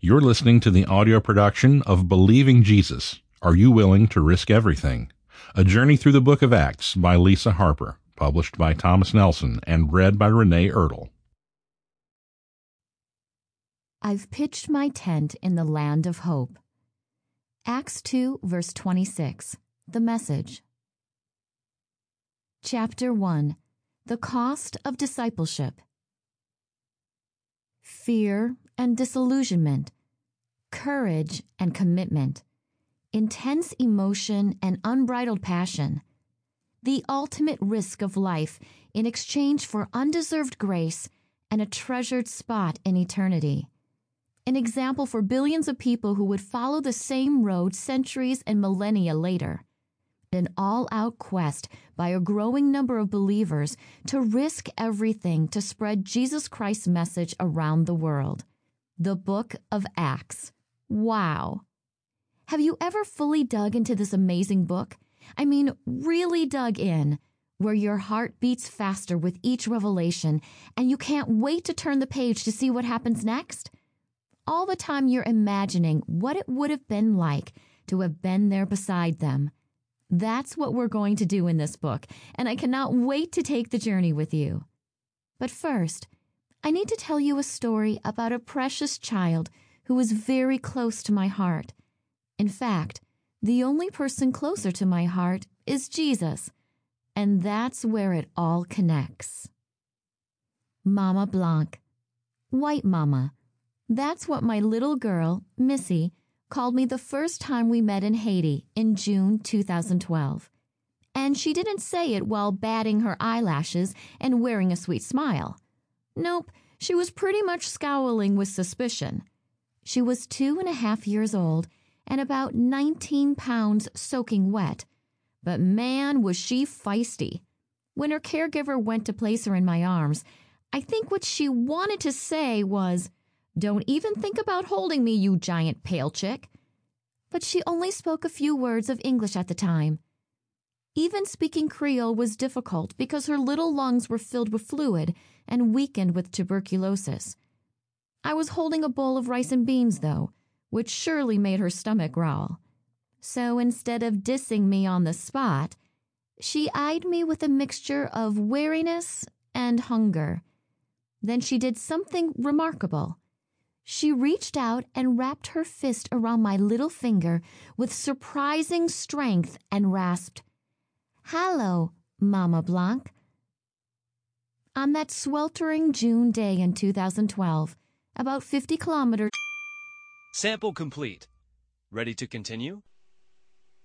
You're listening to the audio production of Believing Jesus. Are You Willing to Risk Everything? A Journey Through the Book of Acts by Lisa Harper, published by Thomas Nelson and read by Renee Ertel. I've pitched my tent in the land of hope. Acts 2, verse 26. The Message. Chapter 1. The Cost of Discipleship. Fear and disillusionment, courage and commitment, intense emotion and unbridled passion, the ultimate risk of life in exchange for undeserved grace and a treasured spot in eternity. An example for billions of people who would follow the same road centuries and millennia later. An all-out quest by a growing number of believers to risk everything to spread Jesus Christ's message around the world. The Book of Acts. Wow. Have you ever fully dug into this amazing book? I mean, really dug in, where your heart beats faster with each revelation and you can't wait to turn the page to see what happens next? All the time you're imagining what it would have been like to have been there beside them. That's what we're going to do in this book, and I cannot wait to take the journey with you. But first, I need to tell you a story about a precious child who is very close to my heart. In fact, the only person closer to my heart is Jesus, and that's where it all connects. Mama Blanc. White Mama. That's what my little girl, Missy, called me the first time we met in Haiti in June 2012. And she didn't say it while batting her eyelashes and wearing a sweet smile. Nope, she was pretty much scowling with suspicion. She was 2.5 years old and about 19 pounds soaking wet. But man, was she feisty. When her caregiver went to place her in my arms, I think what she wanted to say was, "Don't even think about holding me, you giant pale chick." But she only spoke a few words of English at the time. Even speaking Creole was difficult because her little lungs were filled with fluid and weakened with tuberculosis. I was holding a bowl of rice and beans, though, which surely made her stomach growl. So instead of dissing me on the spot, she eyed me with a mixture of wariness and hunger. Then she did something remarkable. She reached out and wrapped her fist around my little finger with surprising strength and rasped, "Hallo, Mama Blanc." On that sweltering June day in 2012, about 50 kilometers... Sample complete. Ready to continue?